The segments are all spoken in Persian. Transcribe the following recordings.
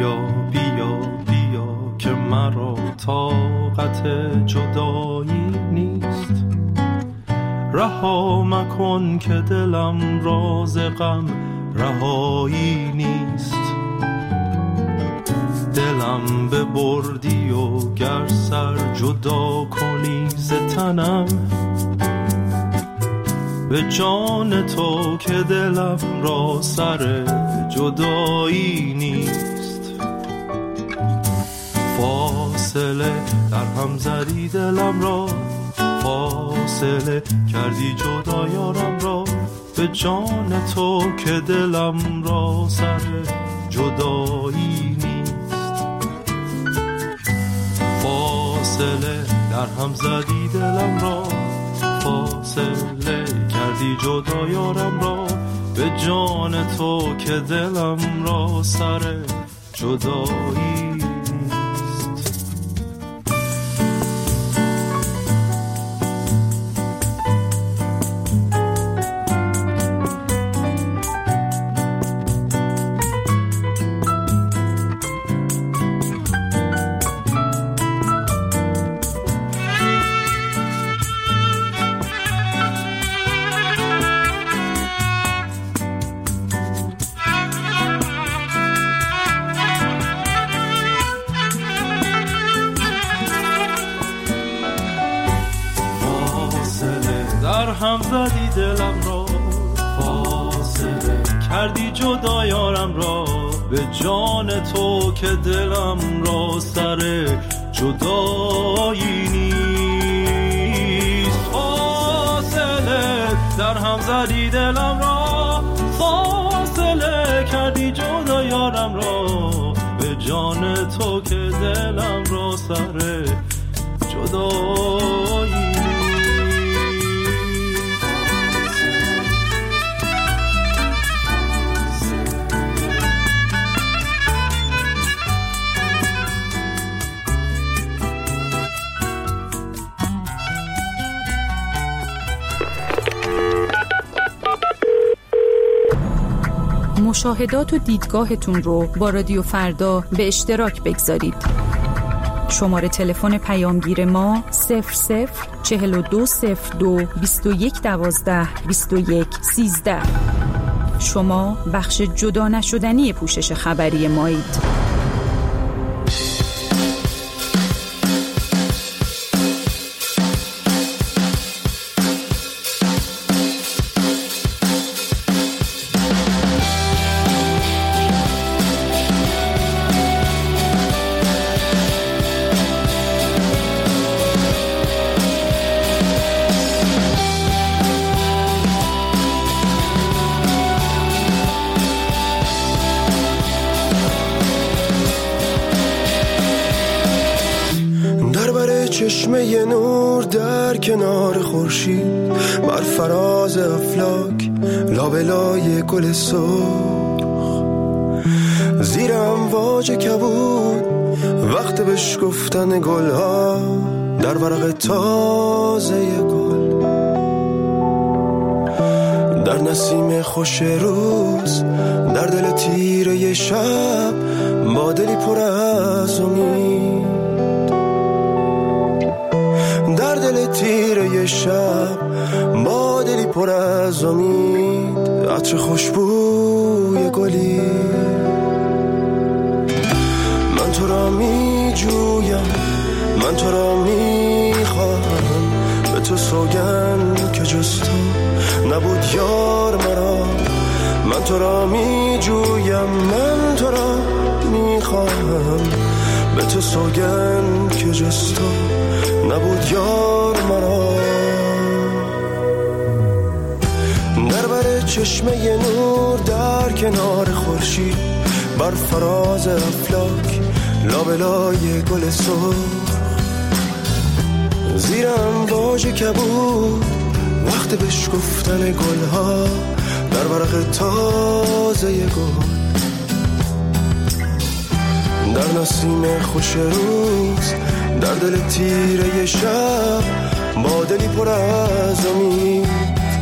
بیا بیا بیا که مرا طاقت جدایی نیست. رها مکن که دلم راز غم رهایی نیست. دلم ببردی و گر سر جدا کنی ز تنم، به جان تو که دلم را سر جدایی نیست. فاصله در هم زدی دلم را، فاصله کردی جدا یارم را، به جان تو که دلم را سر جدایی نیست. فاصله در هم زدی دلم را، فاصله کردی جدا یارم را، به جان تو که دلم را سر جدایی نیست. هم زدی دلم را، فاصله کردی جدا یارم را، به جان تو که دلم را سر جدایی نیست. فاصله در هم زدی دلم را، فاصله کردی جدا یارم را، به جان تو که دلم را سر جدایی نیست. مشاهدات و دیدگاهتون رو با رادیو فردا به اشتراک بگذارید. شماره تلفن پیامگیر ما 00420221122113. شما بخش جدا نشدنی پوشش خبری مایید. چشمه نور در کنار خورشید، بر فراز افلاک لابلای گل سرخ، زیر امواج کبود وقت بشکفتن گلها در ورق تازه گل، در نسیم خوش روز، در دل تیره شب، با دلی پر از امید، در دل تیره شب، با دلی پر از امید، عطر خوشبوی گلی. من تو را می جویم، من تو را می خواهم، به تو سوگند که جز تو نبود یار مرا. من تو را می جویم، من تو را می خواهم، به تو سوگند که جز تو نبود یار مرا. در بر چشمه نور در کنار خورشید، بر فراز افلاک لابلای گل سرخ، زیر امواج کبود وقت بشکفتن گلها در ورق تازه گل، در نسیم خوش روز، در دل تیره شب، با دلی پر از امید،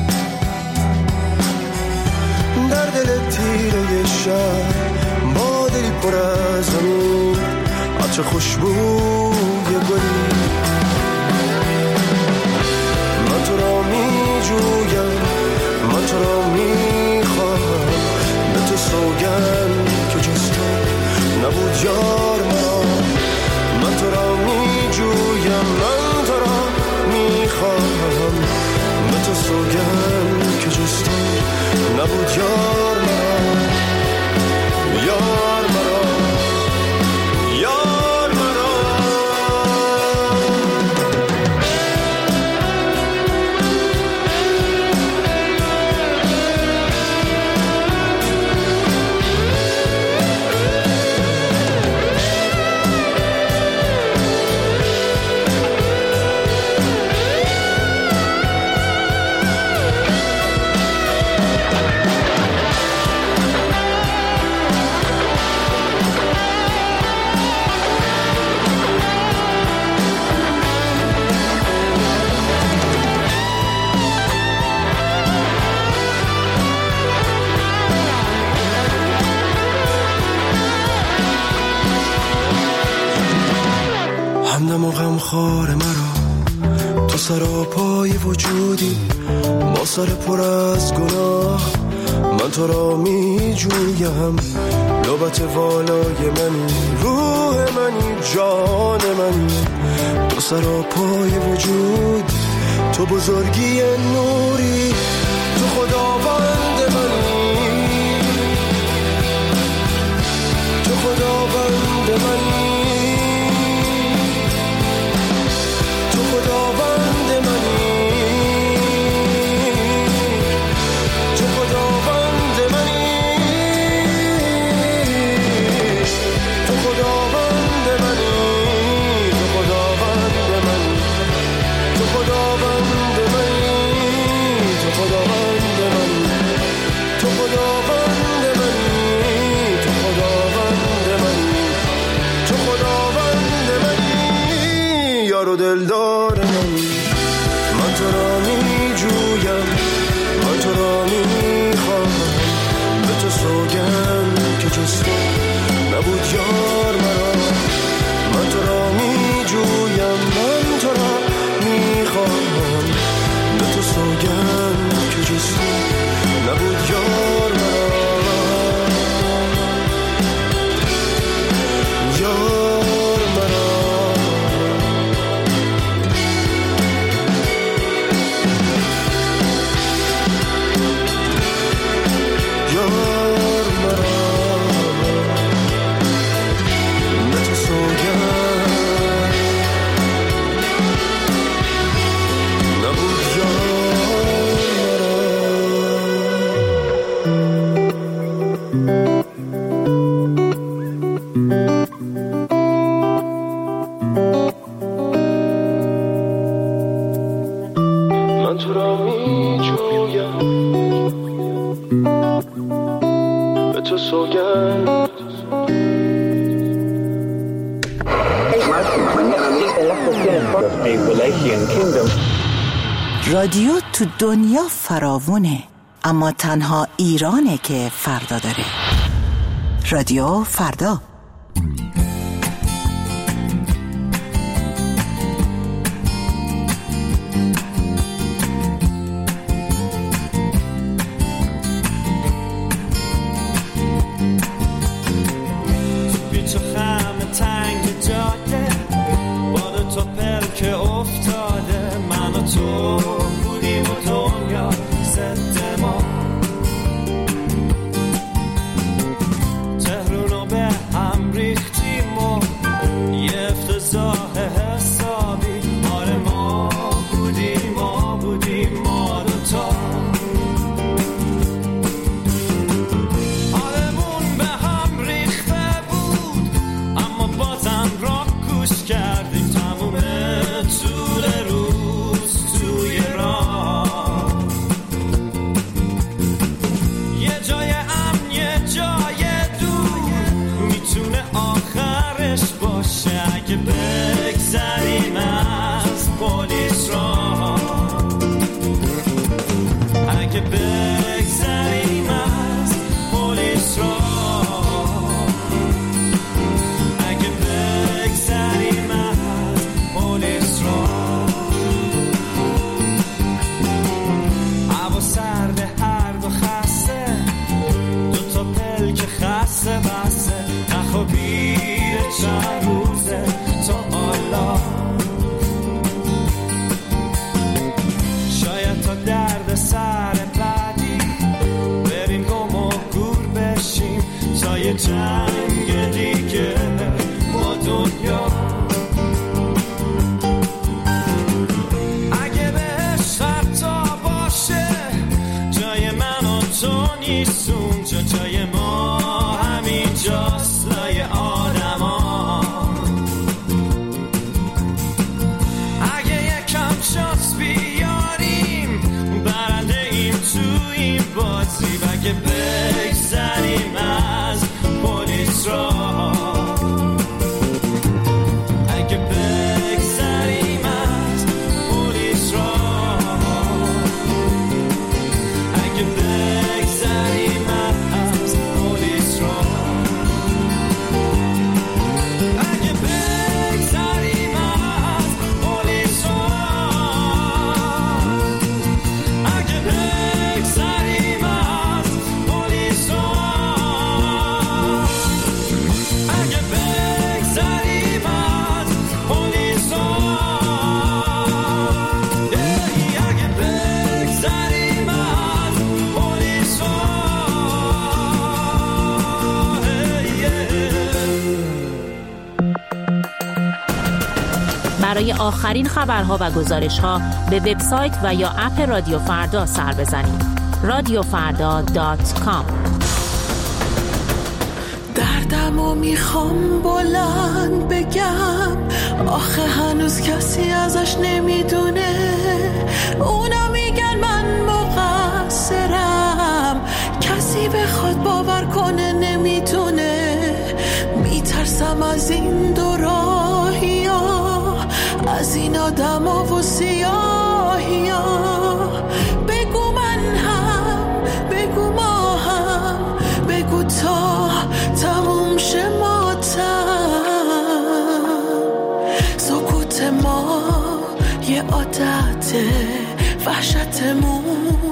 در دل تیره شب، با دل پر از زمین چه خوشبوی گلی. من تو را می جویم، من تو را می خواهم، به تو سوگند که جز تو نبود یار مرا. من تو را می جویم، من تو را می خواهم، به تو سوگند که جز تو نبود یار مرا. یار مرا، یار مرا. همدم و غمخوار مرا، تو سراپای وجودی با سر پر از گناه. من تو را می جویم، لبت والای منی، روح منی، جان منی. تو سراپای وجود، تو بزرگی نوری، تو خداوند منی، تو خداوند منی، خداوند منی، تو خداوند منی، تو خداوند منی، تو خداوند منی، تو خداوند منی، تو خداوند منی، تو خداوند منی، تو خداوند منی، تو خداوند منی، یار و دلدار منی. من تو را می جویم، من تو را می خواهم، به تو سوگند که جز تو نبود یار مرا. من تو را می جویم، من تو را می خواهم، به تو سوگند که جز تو نبود یار مرا. یار مرا. من تو را می جویم، به تو سوگند. رادیو تو دنیا فراوونه، اما تنها ایرانه که فردا داره. رادیو فردا. بگذریم از پلیس را. چند روزه تا حالا، شاید تا درد سر بعدی بریم گم و گور بشیم تا یه جنگ دیگه با دنیا. اگه بهش حتی باشه جای من و تو نیست اونجا، جای ما همین جاست لای آدم ها. اگه یکم شانس بیاریم برنده ایم تو این بازی، و اگه بگذریم از پلیس را، اگه بگذریم از پلیس را، اگه بگذریم از پلیس را، اگه بگذریم از پلیس را، اگه بگذریم از پلیس را، اگه بگذریم از پلیس را، اگه بگذریم از پلیس را. برای آخرین خبرها و گزارش‌ها به وبسایت و یا اپ رادیو فردا سر بزنید. radiofarda.com. دردمو میخوام بلند بگم، آخه هنوز کسی ازش نمیدونه. اونا میگن من مقصرم، کسی بخواد باور کنه نمیتونه. میترسم از این دو راهیا، از این آدما و سیاهیا. بگو من هم، بگو ما هم، بگو تا تموم شه ماتم. سکوت ما یه عادته، وحشتمون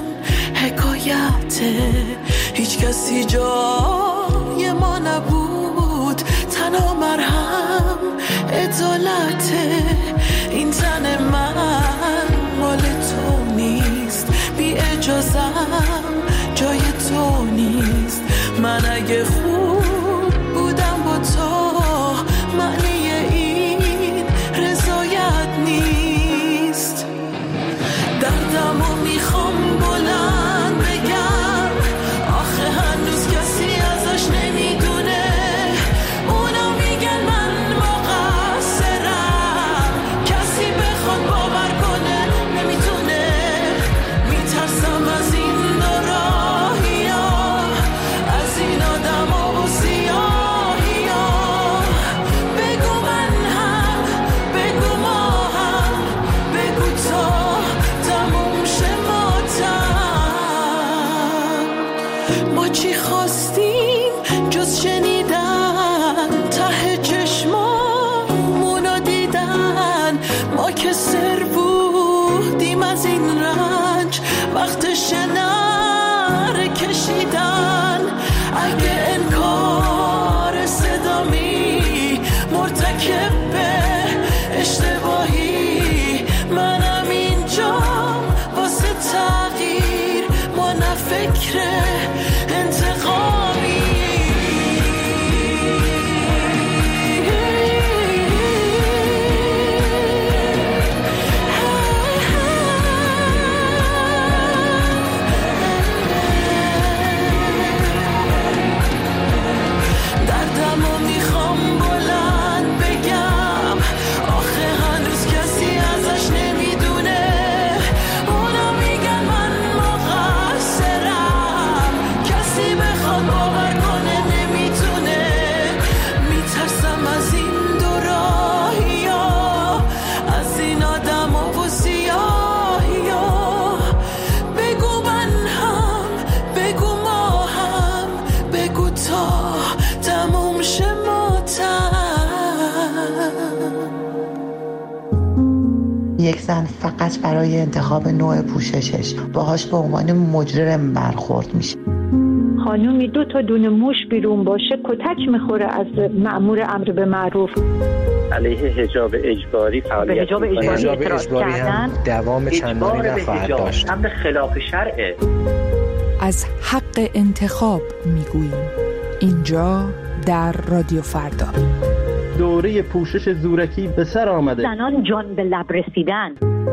حکایته. هیچ کسی جای ما نبود، تنها مرهم عدالته. این تن من مال تو نیست، بی اجازم جای تو نیست. من اگه خوب بودم با تو، معنی این رضایت نیست. دردمو میخوام بلند بگم، آخه هنوز کسی ازش نمیدونه. اونا میگن من مقصرم، کسی بخواد باور کنه نمیتونه. میترسم از این دو راهیا، از این آدما و سیاهیا. بگو من هم، بگو ما هم، بگو تا تموم شه ماتم. ما چی خواستیم جز شنیدن، ته چشمامونو دیدن. ما که سر بودیم از این رنج، وقتش نره کشیدن. اگه انکار صدامی مرتکب به اشتباهی، منم اینجا واسه تغییر، ما نه فکر انتقامی. دردمو میخوام بلند بگم، آخه هنوز کسی ازش نمیدونه. اونا میگن من مقصرم، کسی بخواد باور کنه نمیتونه. میترسم از این دو راهیا، از این آدما و سیاهیا. بگو من هم، بگو ما هم، بگو تا تموم شه ماتم. یک زن فقط برای انتخاب نوع پوششش باهاش به عنوان مجرم برخورد میشه. خانومی 2 تا دونه موش بیرون باشه کتک میخوره از مأمور امر به معروف. علیه حجاب اجباری فعالیت حجاب اجباری هم دوام چندانی نخواهد داشت. امر خلاف شرعه. از حق انتخاب میگوییم اینجا در رادیو فردا. دوره پوشش زورکی به سر آمده. زنان جان به لب رسیدن.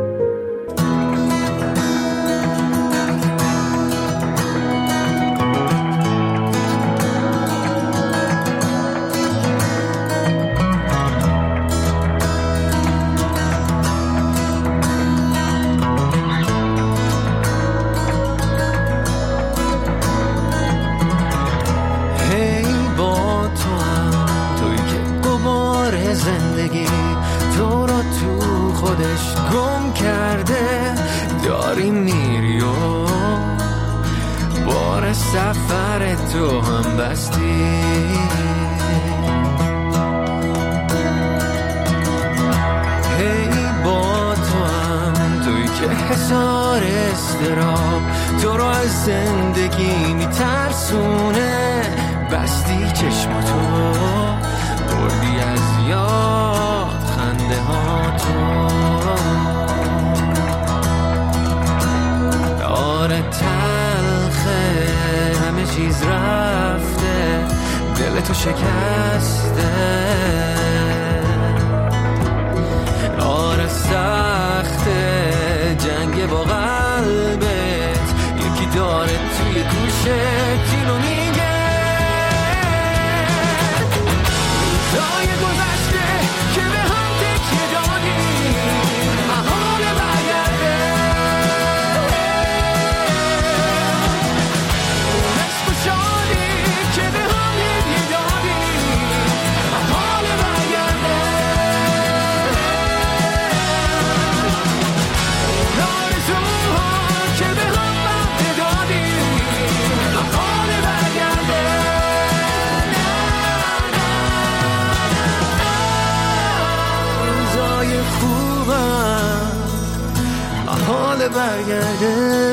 سفر تو هم بستی، هی با تو هم توی که حصار استراب تو رو از زندگی میترسونه، بستی چشماتو بردی از یاد خنده ها تو، آره همه چیز رفته، دل تو شکسته، آره سخته جنگ با قلبت، یکی داره توی گوشت اینو میگه، روزای گذشته که به هم تکیه دادی محال برگرده، حال برگرده.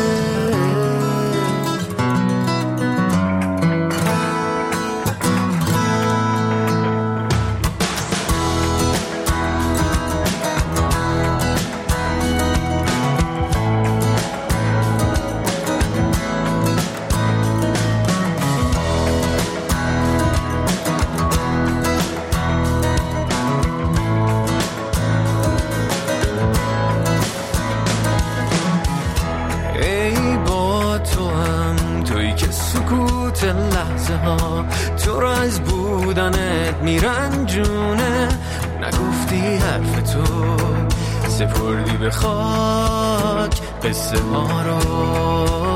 لحظه ها تو رو از بودنت میرنجونه، نگفتی حرف تو سپردی به خاک قصه ها رو،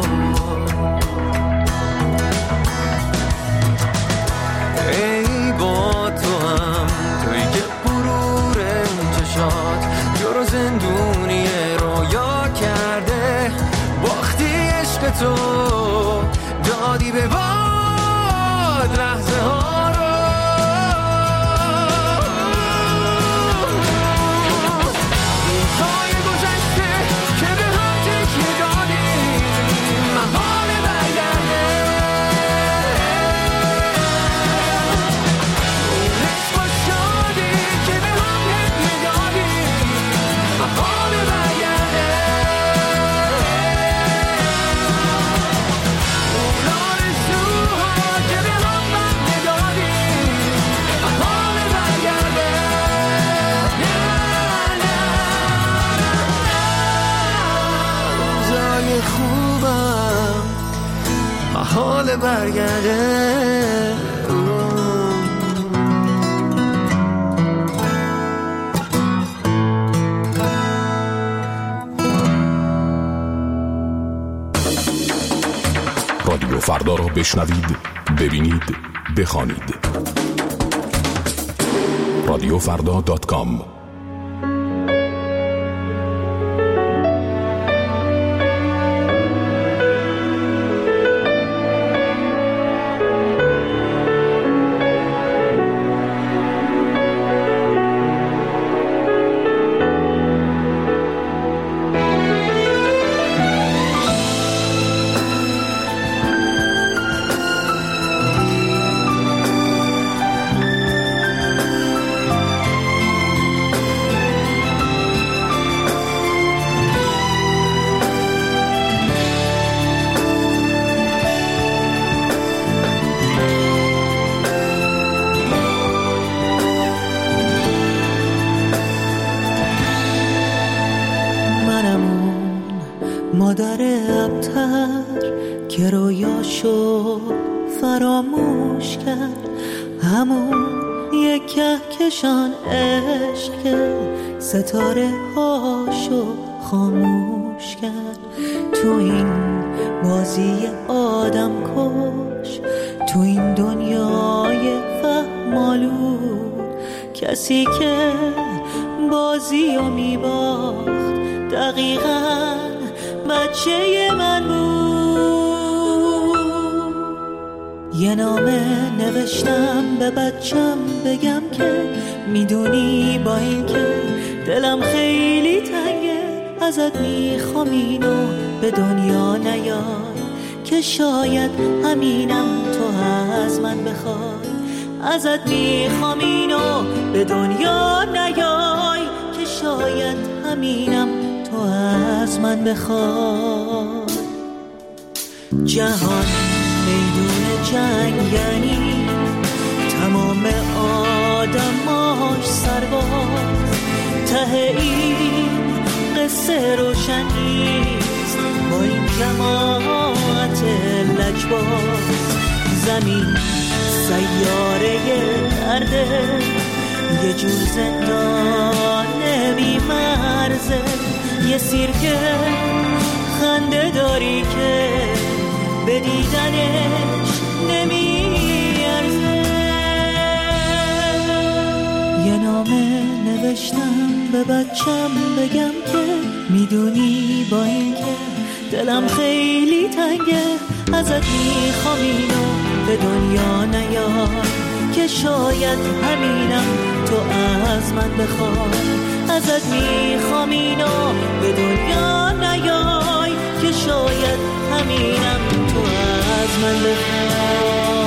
ای با تو هم توی که غرور اون چشات تو رو زندونی رویا کرده، باختی عشق تو دادی به باد لحظه ها رو، روزهای گذشته که به هم تکیه دادی محال برگرده، عشق و شادی که به هم هدیه دادی محال برگرده، خوبم محال برگرده. رادیو فردا را بشنوید، ببینید، بخوانید. radiofrda.com کبوتر که رویاشو فراموش کرد، همون یک کهکشان عشق که ستاره هاشو خاموش کرد. تو این بازی آدم کش، تو این دنیای فهمالود، کسی که بازیو میباخت دقیقاً بچه من بود. یه نامه نوشتم به بچم بگم که میدونی با این که دلم خیلی تنگه، ازت میخوام اینو به دنیا نیای که شاید همینم تو از من بخوای. ازت میخوام اینو به دنیا نیای که شاید همینم تو از من بخوای. جهان میدون جنگ یعنی تمام آدماش سرباز، ته این قصه روشن نیست با این جماعت لجباز. زمین سیاره درده، یه جور زندان بی مرزه، یه سیرک خنده داری که به دیدنش نمیارزه. یه نامه نوشتم به بچم بگم که میدونی با این که دلم خیلی تنگه، ازت میخوام اینو به دنیا نیای که شاید همینم تو از من بخوای. ازت میخوام اینو به دنیا نیای که شاید همینم تو از من بخوای.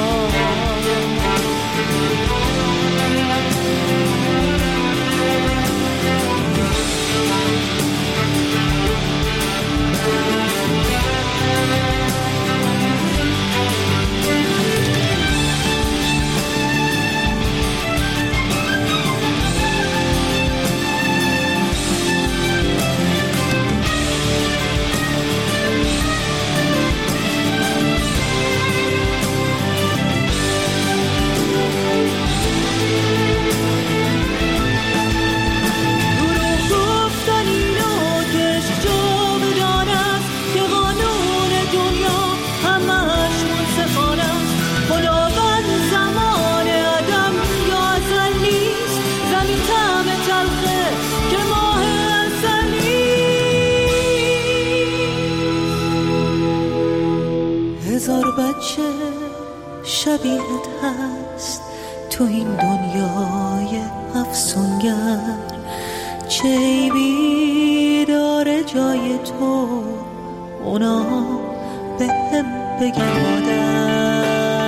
هزار بچه شبیهت هست تو این دنیای افسونگر، چه عیبی داره جای تو اونا به هم بگن مادر.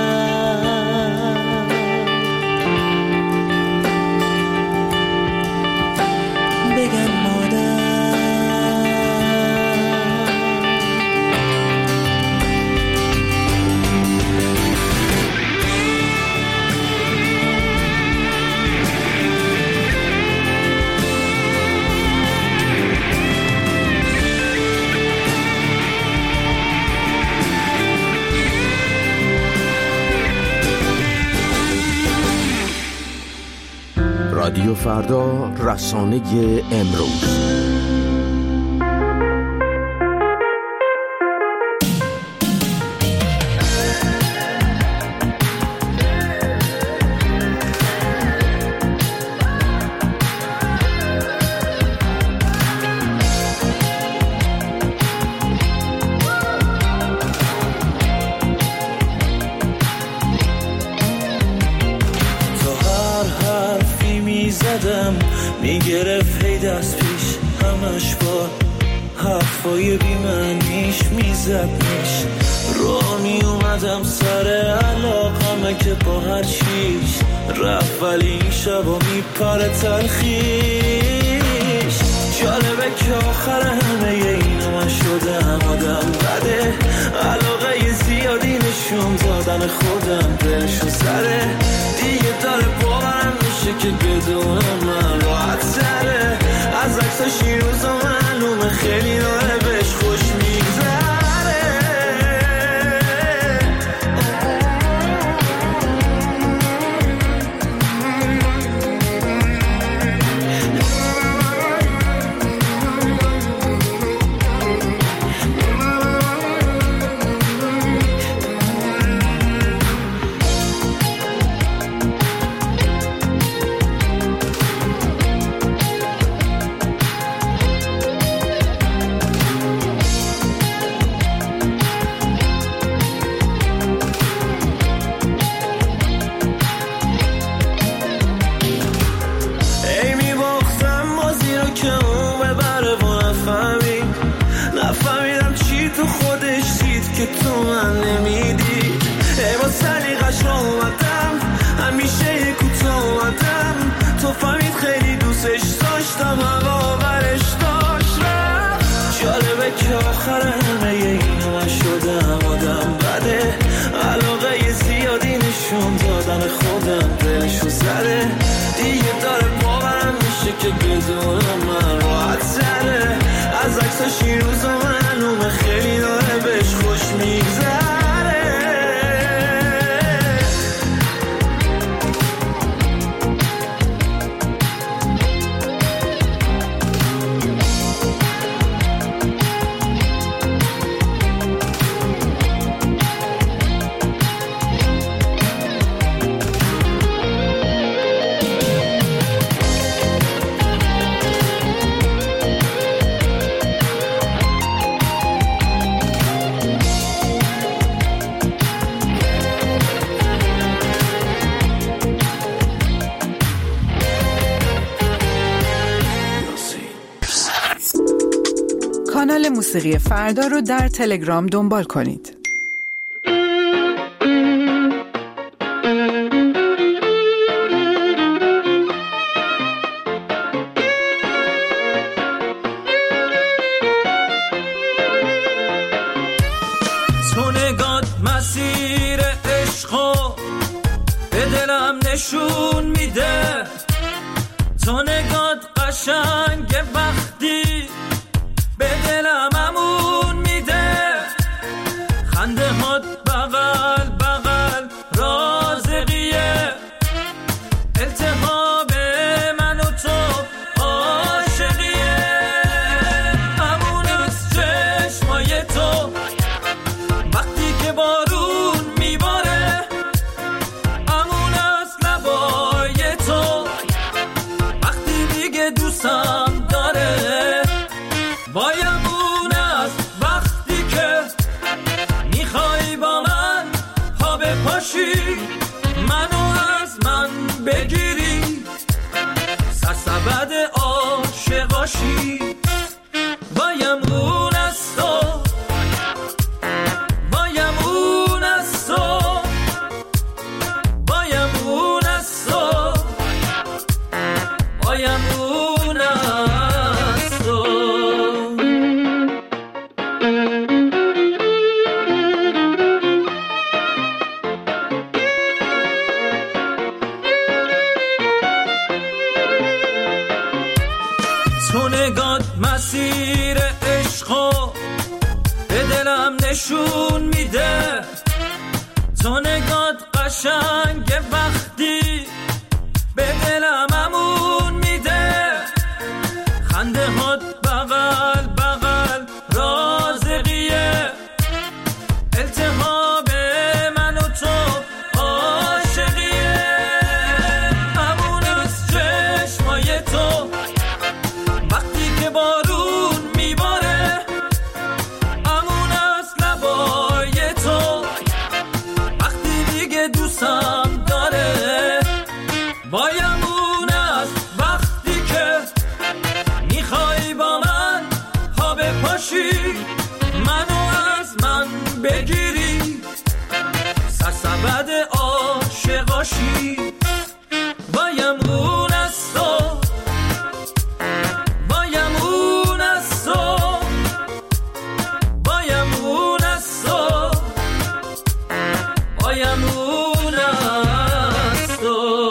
بگن مادر. رادیو فردا، رسانه امروز. میگرفت هی دست پیش همش با حرفای بی‌معنیش میزدنش. رو میومدم سر علاقمه که با هر چیش رفت، ولی این شبا میپره تلخیش. جالبه که آخر همه اینو من شدم آدم بده، علاقه زیادی نشون دادن خودم بهشون سره. دیگه داره باورم میشه که بدون من راحت تره. از عکساش این روزا معلومه خیلی داره بهش خوش میگذره. تو من نمیدی با سلیقش را اومدم همیشه کوتاه اومدم تو فهمید خیلی دوستش داشتم هوا برش داشت رفت جالبه که آخر همه اینو من شدم آدم بده علاقه زیادی نشون دادن خودم دلشو زده دیگه داره باورم میشه که بدونم من راحت زده از عکساش این روزا معلومه خیلی داره بهش خوش میگذره کانال موسیقی فردا رو در تلگرام دنبال کنید. تو نگات مسیر عشقو به دلم نشون میده تو نگات قشنگ وقتی به دلم امون میده خنده هات بغل بغل رازقیه التهاب من و تو عاشقیه امون از چشمای تو وقتی که بارون میباره امون از لبای تو وقتی دیگه دوستم داره وایمون از وقتی که میخوای با من پا بپاشی منو از من بگیری سرسبد عاشقاشی وایمون از تو وایمون از تو وایمون از تو وایمون از تو تو نگات مسیر عشقو به دلم نشون میده تو نگات قشنگ وقتی به دلم امون میده خنده هات بغل بغل رازقیه التهاب من و تو عاشقیه امون از چشمای تو وقتی که بارون میباره امون از لبای تو وقتی دیگه دوستم داره وایمون از وقتی که میخوای با من پا بپاشی منو از من بگیری سرسبد عاشقاشی وایمون از تو وایمون از تو وایمون از تو وایمون از تو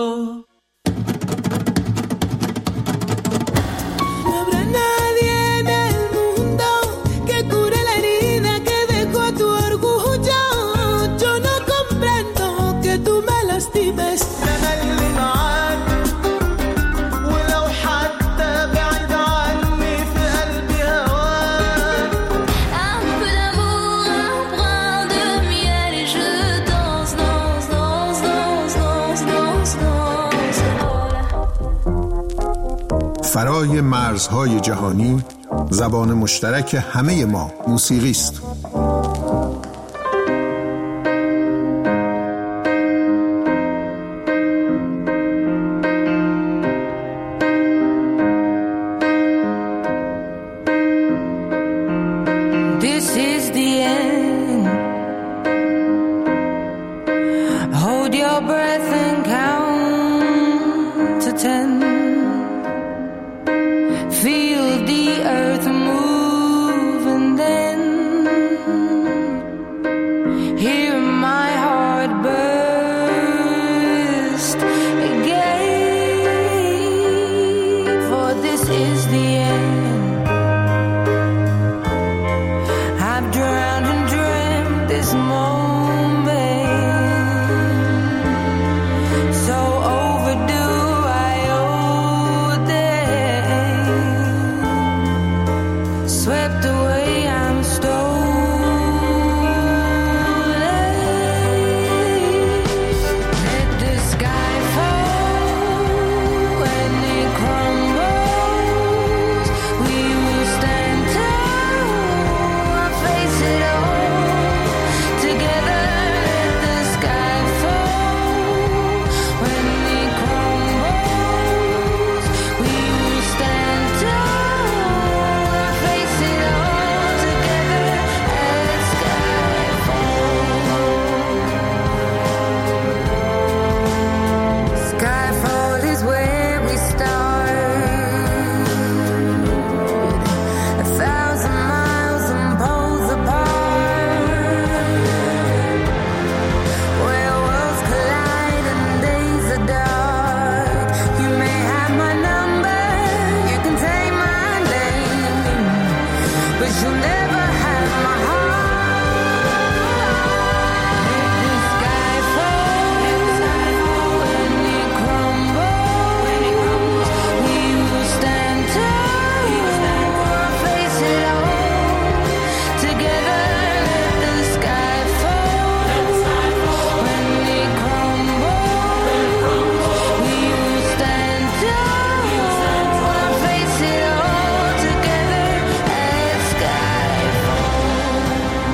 فرای مرزهای جهانی زبان مشترک همه ما موسیقی است. This is the end. to 10. Feel the earth move and then hear my heart burst again. For this is the end. I've drowned and dreamt this moment, so overdue I owe them. Swept away, I'm stolen. Let the sky fall when it crumbles. We will stand tall, I'll face it all together. Let the sky fall when it crumbles. We will stand tall, I'll face it all together. Let sky fall. Skyfall is where we start. 1,000 miles and poles apart, where worlds collide and days are dark. You may have my number, you can take my name, but you'll never have my heart. Let the sky fall when it crumbles. We will stand tall, I'll face it all together. Let the sky fall when it crumbles. We will stand tall, I'll face it all together. Let sky fall.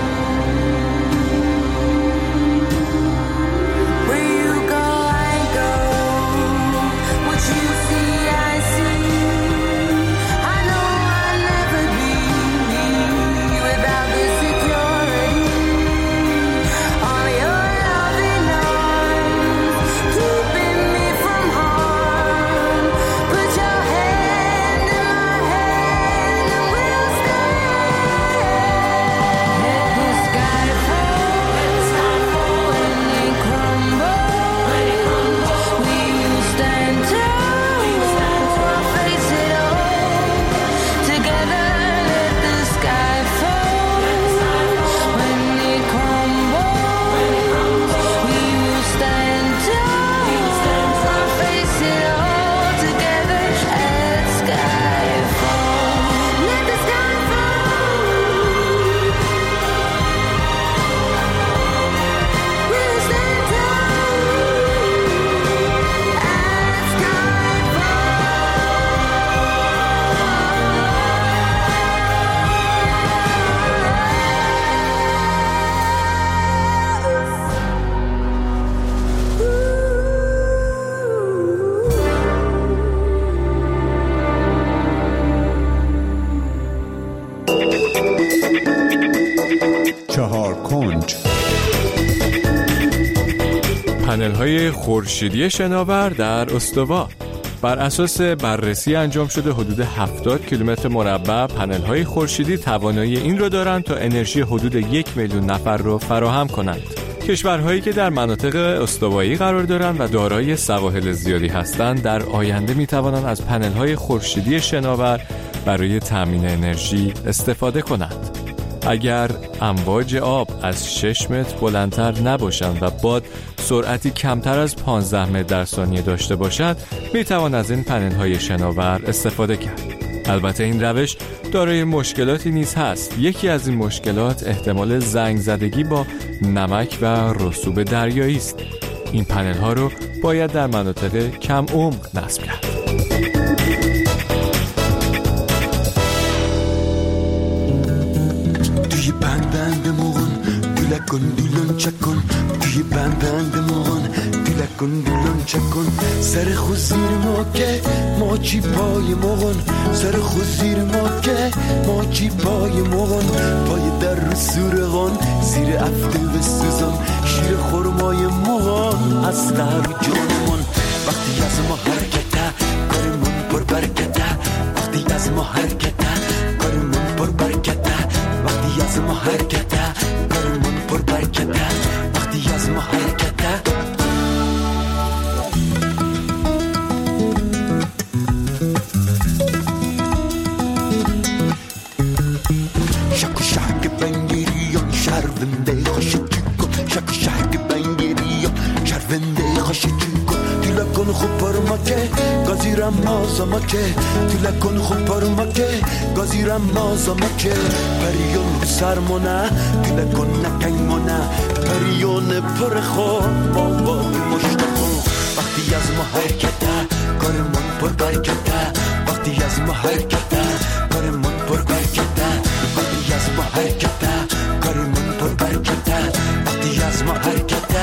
Where you go, I go. What you see, I see. I know I'll never be without the security of your loving arms, keeping me from harm. Put your hand in my hand and we'll stand. Let the sky fall when it crumbles. We will stand tall, I'll face it all together. Let the sky fall when it crumbles. We will stand tall, I'll face it all together. Let sky fall. Let the sky fall. We'll stand tall. Let sky چهار کنج. پنل‌های خورشیدی شناور در استوا. بر اساس بررسی انجام شده حدود 70 کیلومتر مربع پنل‌های خورشیدی توانایی این رو دارند تا انرژی حدود 1 میلیون نفر رو فراهم کنند. کشورهایی که در مناطق استوایی قرار دارند و دارای سواحل زیادی هستند در آینده می‌توانند از پنل‌های خورشیدی شناور برای تامین انرژی استفاده کنند. اگر امواج آب از 6 متر بلندتر نباشند و باد سرعتی کمتر از 15 متر در ثانیه داشته باشد، میتوان از این پنل‌های شناور استفاده کرد. البته این روش دارای مشکلاتی نیز هست. یکی از این مشکلات احتمال زنگ زدگی با نمک و رسوب دریایی است. این پنل‌ها رو باید در مناطق کم عمق نصب کرد. توی بندندمون دولکن دولون چکن، توی بندندمون دولکن دولون چکن، سر خود زیر ما که ماچی پای مغن، سر خود زیر ما که ماچی پای مغن، پای در رو سورغان زیر افته و سوزان، شیر خورمای مغن از در جانمون. وقتی از ما حرکته paruma ke gaziram mazama ke dilakon khub paruma ke gaziram mazama ke periyon sarmona dilakon nakangmona periyon پر خود بابا مشتاقم وقتی از ما حرکته کارمون پر برکته وقتی از ما حرکته کارمون پر برکته وقتی از ما حرکته کارمون پر برکته وقتی از ما حرکته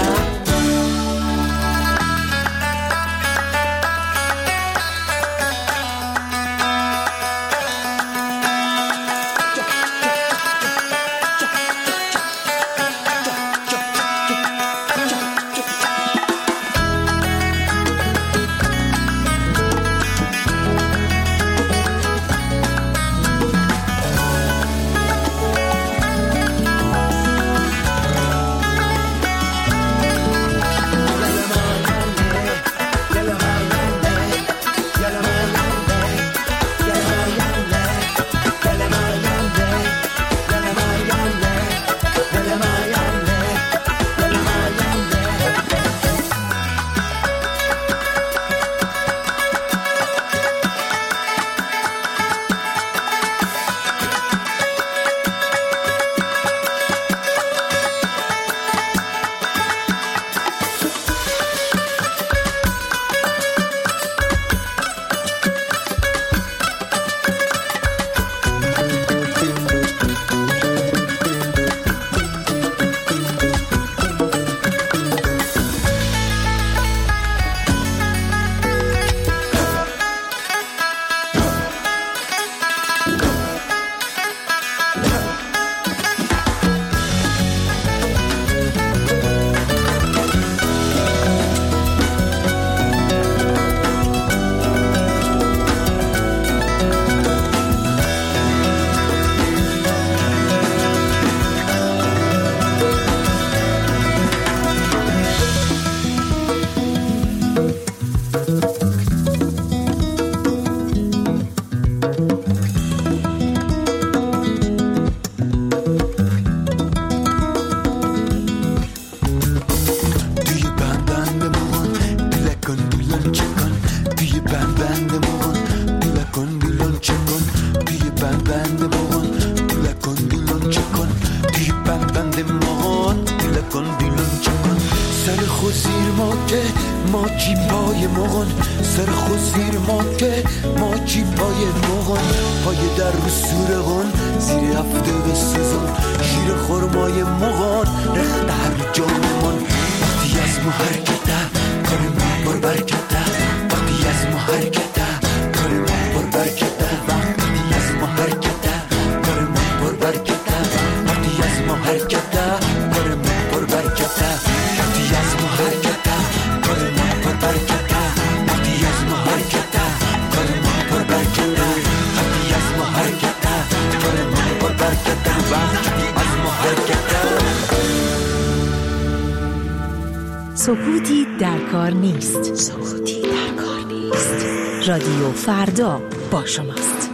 سکوتی در کار نیست. سکوتی در کار نیست. رادیو فردا با شماست.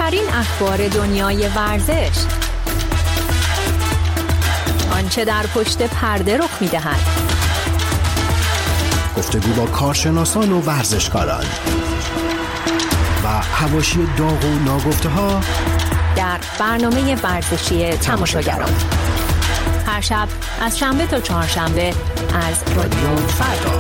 مهمترین اخبار دنیای ورزش، آنچه در پشت پرده رخ می‌دهد، گفتگو با کارشناسان و ورزشکاران و حواشی داغ و ناگفته‌ها در برنامه ورزشی تماشاگران، هر شب از شنبه تا چهارشنبه از رادیو فردا.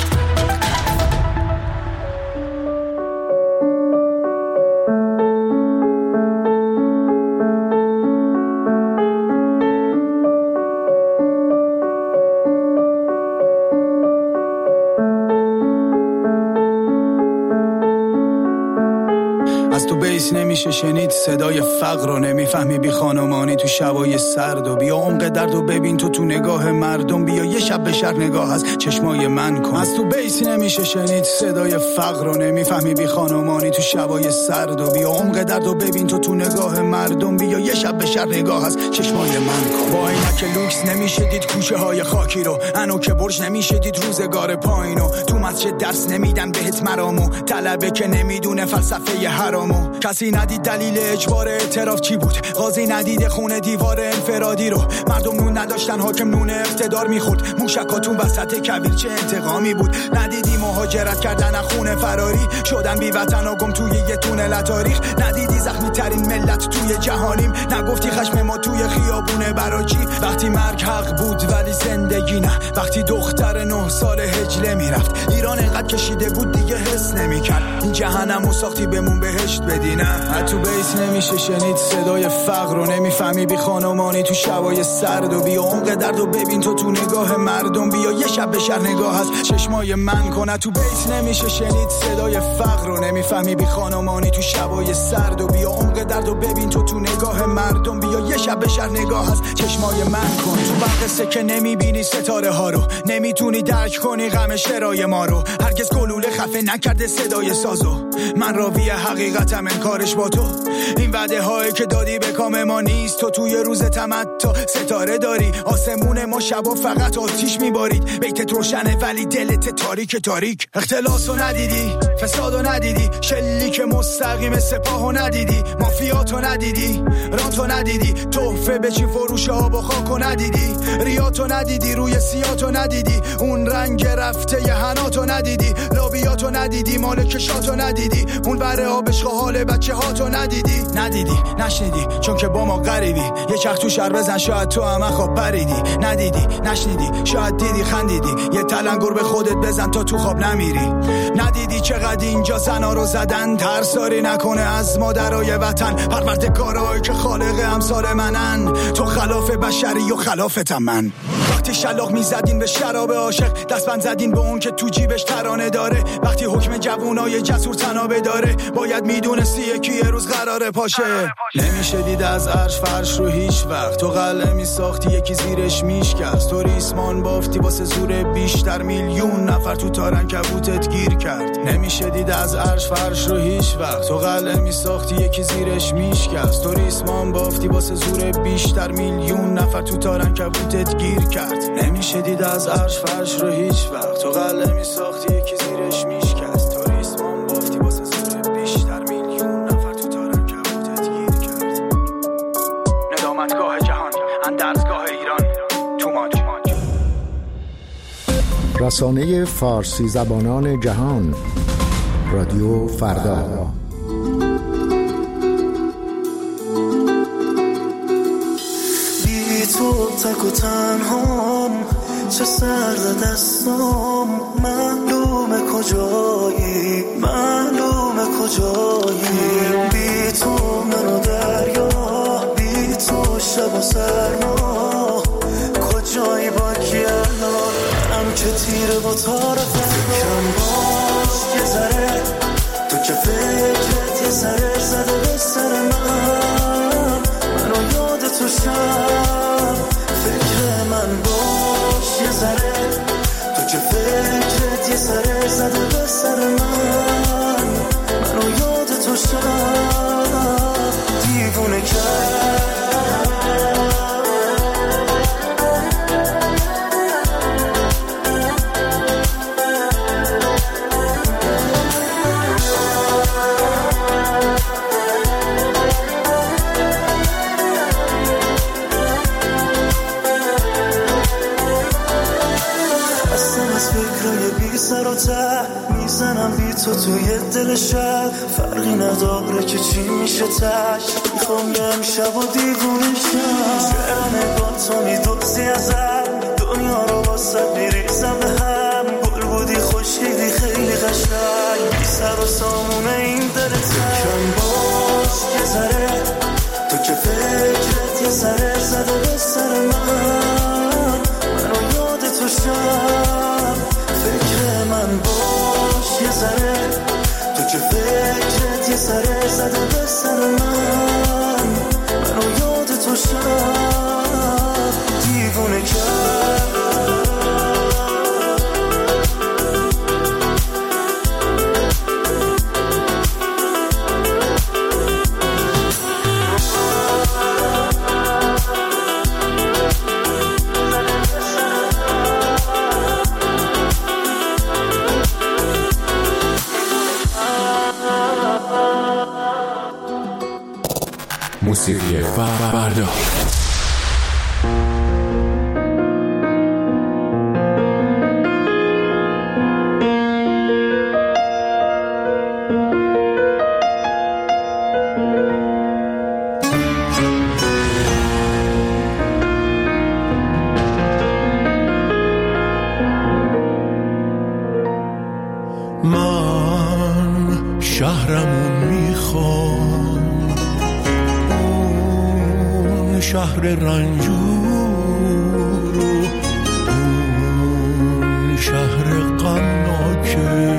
نمیشه شنید صدای فقر رو، نمیفهمی بی خانمانی تو شبای سرد و بیا عمق درد و ببین تو نگاه مردم، بیا یه شب به شهر نگاه از چشمای من کن. از تو بیس نمیشه شنید صدای فقر رو، نمیفهمی بی خانمانی تو شبای سرد و بیا عمق درد و ببین تو نگاه مردم، بیا یه شب به شهر نگاه از چشمای من کن. با عینک لوکس نمیشه دید کوچه های خاکی رو، انوکه برج نمیشه دید روزگار پایینو، تو مسجد درس نمیدن بهت مرامو، طلبه که نمیدونه فلسفه حرامو، کسی ندید دلیل اجبار اعتراف چی بود، قاضی ندید خونه دیوار انفرادی رو، مردم نون نداشتن حاکم نون اقتدار میخورد، موشکاتون وسط کویر چه انتقامی بود، ندیدی مهاجرت کردن از خونه فراری شدن بی وطن و گم توی یه تونل تاریخ، ندیدی زخمی ترین ملت توی جهانیم، نگفتی خشم ما توی خیابونه برای چی، وقتی مرگ حق بود ولی زندگی نه، وقتی دختر 9 سال هجله میرفت، ایران انقدر کشیده بود دیگه حس نمیکرد، این جهنمو ساختی بمون بهشت بدی نه. تو بیس نمیشه شنید صدای فقر رو، نمیفهمی بی خانمانی تو شبای سرد و بیا عمق درد و ببین تو نگاه مردم، بیا یه شب به شهر نگاه از چشمای من کن. تو بیس نمیشه شنید صدای فقر رو، نمیفهمی بی خانمانی تو شبای سرد و بیا عمق درد و ببین تو نگاه مردم، بیا یه شب به شهر نگاه از چشمای من کن. تو برق سکه نمیبینی ستاره ها رو، نمیتونی درک کنی غم شرای ما رو، هرگز گلوله خفه نکرده صدای سازو، من راوی حقیقتم انکارش با تو، این وعده هایی که دادی به کام ما نیست، تو توی روز تمتع ستاره داری، آسمون ما شبا فقط آتیش میبارید، بیتت روشنه ولی دلت تاریک تاریک، اختلاسو ندیدی، فسادو ندیدی، شلیک مستقیم سپاهو ندیدی، مافیاتو ندیدی، رانتو ندیدی، تحفه به چی فروش آب و خاکو ندیدی، ریاتو ندیدی، روی سیاتو ندیدی، اون رنگ رفته ی حناتو ندیدی، لابیاتو ندیدی، مالکشاتو ندیدی، اون بره آبشق حال بچه هاتو ندیدی، نشنیدی چون که با ما غریبی، یه چرخ تو شهر بزن شاید تو هم خواب پریدی، ندیدی نشنیدی شاید دیدی خندیدی، یه تلنگر به خودت بزن تا تو خواب نمیری، ندیدی چقدر اینجا زنا رو زدن، ترساری نکنه از مادرای وطن، پروردگارایی که خالق امثال منن، تو خلاف بشری و خلافتم من، وقتی شلاق میزدین به شراب عاشق، دستبند زدین به اون که تو جیبش ترانه داره، وقتی حکم جوونای جسور تنابه داره، باید میدونستی یکی یه روز قراره پاشه، نمیشه دید از عرش فرش رو هیچ وقت، تو قلعه میساختی یکی زیرش میشکست، تو ریسمان بافتی واسه زور بیشتر، میلیون نفر تو تارن کبوتت گیر کرد، نمیشه دید از عرش فرش رو هیچ وقت، تو قلعه میساختی یکی زیرش میشکست، تو ریسمان بافتی واسه زور بیشتر، میلیون نفر تو تارن کبوتت گیر کرد، نمیشه دید از عرش فرش رو هیچ وقت، تو قلعه میساختی یکی زیرش میشکست، تو ریسمان بافتی واسه زور بیشتر، میلیون نفر تو تارن کبوتت گیر کرد. ندامتگاه جهان، اندرزگاه ایران، تو مانج. رسانه فارسی زبانان جهان، رادیو فردا. بی تو تک و تنهام، چه سرد دستام، معلومه کجایی، معلومه کجایی، بی تو منو دریا، بی تو شب و سرما، کجایی با کی الان، منم که تیره با تار فکرم باز یه ذره، تو که فکرت یه ذره زده به سر من، منو یاد تو شب، فکر من باش یه ذره، تو که فکرت یه ذره زده به سر من، منو یاد تو شب، دیوونه کرد. تر میزنم بی تو توی دل شب، فرقی نداره که چی میشه تش. میخوام یه امشب و دیوونه شم، چرا نگاه تو میدوزی ازم، دنیا رو واسه میریزم به هم. گل بودی خوشیدی خیلی قشنگ، بی سر و سامونه این دلت کم باش یه ذره، تو که فکرت یه ذره زده به سر من، منو یاد تو شب. فکر من باش یه ذره، تو که فکرت یه ذره زده به سر من، منو یاد تو شب دیوونه کرد. موسیقی فردا. من شهرمون میخوام، اون شهر رنجور، اون شهر غمناکه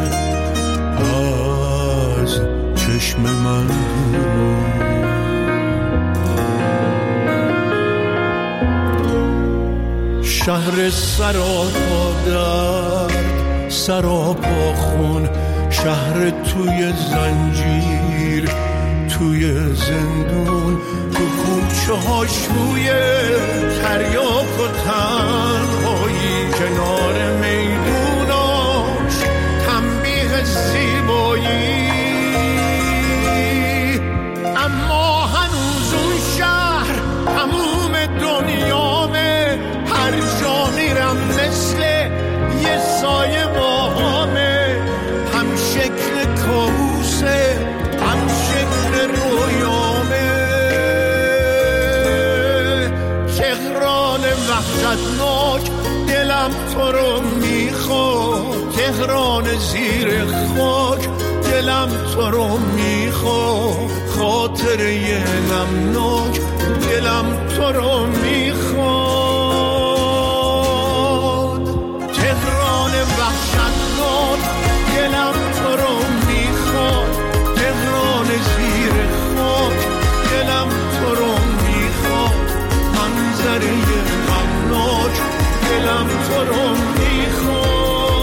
از چشم من دور. شهر سراپا درد، سراپا خون، شهر توی زنجیر، توی زندون، تو کوچه هاش روی تریاک و تنهایی، کنار میدوناش تنبیه زیبایی. اما هنوز اون شهر تموم دنیامه، هر جا میرم مثل یه سایه باهامه، هم شکل کابوسه هم شکل رویامه. تهران وحشتناک دلم تو رو میخواد، تهران زیر خاک دلم تو رو میخواد، خاطره غمناک دلم تو رو میخواد. تهران وحشتناک دلم تو رو میخواد، تهران زیر خاک دلم تو رو میخواد، منظره غمناک دلم تو رو میخواد.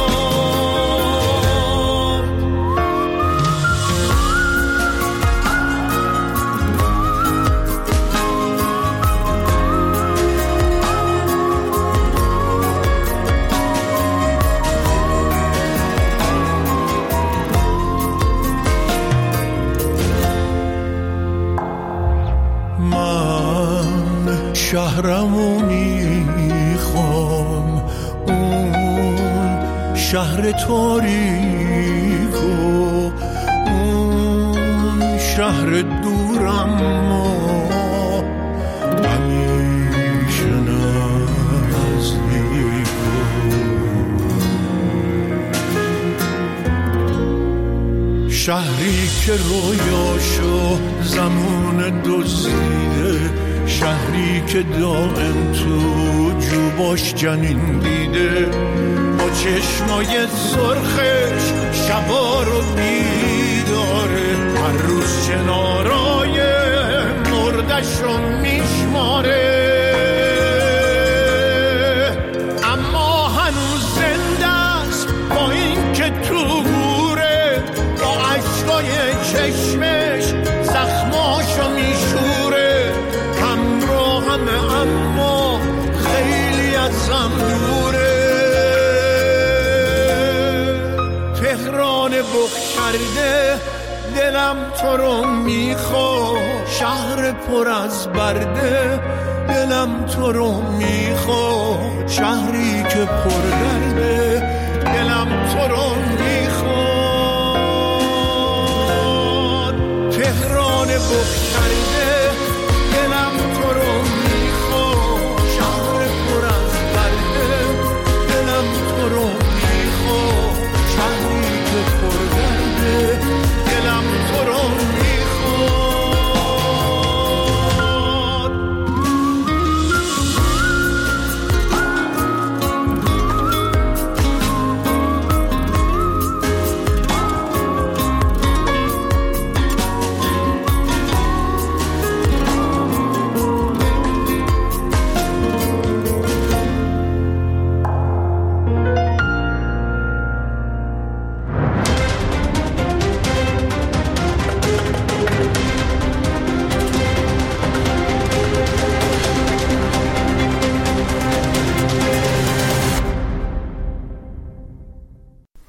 شهرمو میخوام، اون شهر تاریک و اون شهر دورم همیشه نزدیک. شهری که رویاشو زمان دزدیده، شهری که دائم تو جوباش جنین دیده، با چشمای سرخش شبا رو بیداره، هر روز چنارای مردش رو میشماره. اما هنوز زنده است با این که تو گوره، با عشقای چشمش زخماشو میشوره. اما خیلی ازم دوره. تهران بخ کرده دلم تو رو میخواد، شهر پر از برده دلم تو رو میخواد، شهری که پر درده دلم تو رو